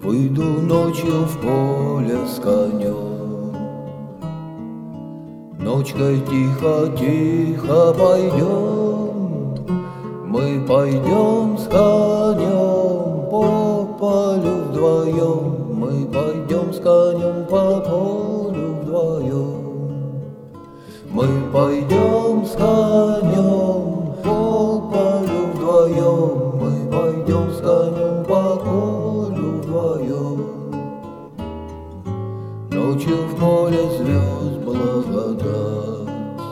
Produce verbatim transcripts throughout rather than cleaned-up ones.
Выйду ночью в поле с конем, ночкой тихо-тихо пойдем, мы пойдем с конем по полю вдвоем, мы пойдем с конем по полю вдвоем, мы пойдем с конем по полю вдвоем, мы пойдем с конем по полю вдвоем. Ночью в поле звезд благодать,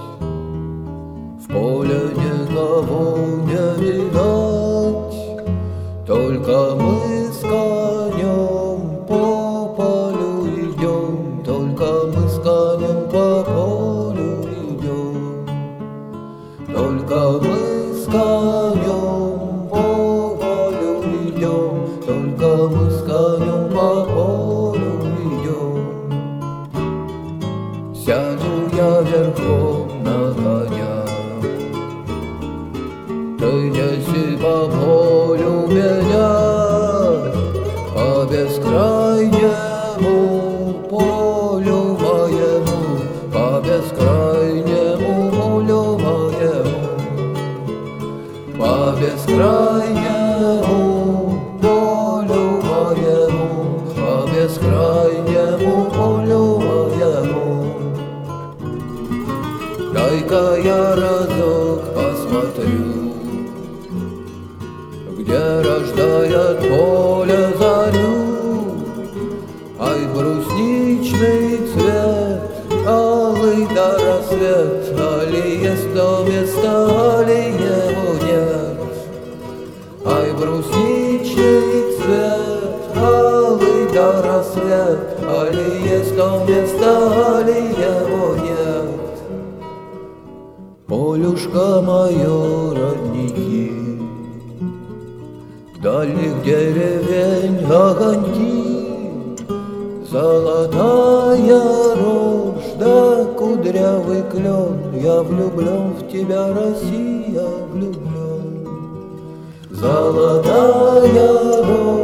в поле никого не видать, только мы с конем по полю идем, только мы с конем по полю идем, только мы с конем по полю идем, только мы с конем по полю идем. Сяду я верхом на коня, ты неси по полю меня, по бескрайнему полю моему, по бескрайнему полю моему, по бескрайнему полю моему, по бескрайнему полю моему. Дай-ка я разок посмотрю, где рождает поле зарю. Ай, брусничный цвет, алый до рассвет, али есть то место, али его нет. Ай, брусничный цвет, алый до рассвет, али есть то место, али его нет. Полюшка мое, родники, дальних деревень огоньки, золотая рожь да кудрявый клен. Я влюблен в тебя, Россия, влюблен. Золотая рожь